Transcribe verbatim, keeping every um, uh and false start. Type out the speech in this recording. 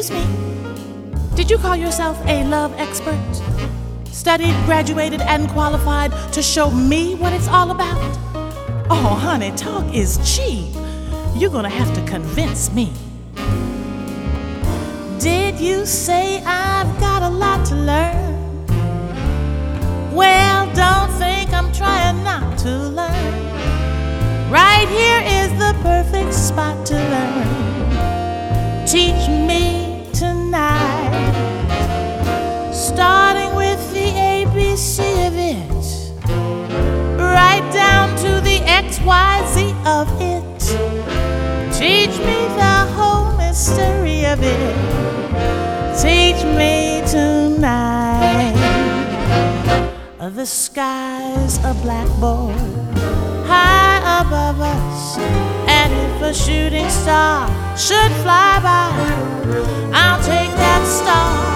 Excuse me, did you call yourself a love expert? Studied, graduated, and qualified to show me what it's all about? Oh, honey, talk is cheap. You're gonna have to convince me. Did you say I've got a lot to learn? Well, don't think I'm trying not to learn. Right here is the perfect spot to learn. Teach me tonight, starting with the A B C of it, right down to the X Y Z of it. Teach me the whole mystery of it. Teach me tonight. The sky's a blackboard high above us, and if a shooting star should fly by, I'll take that star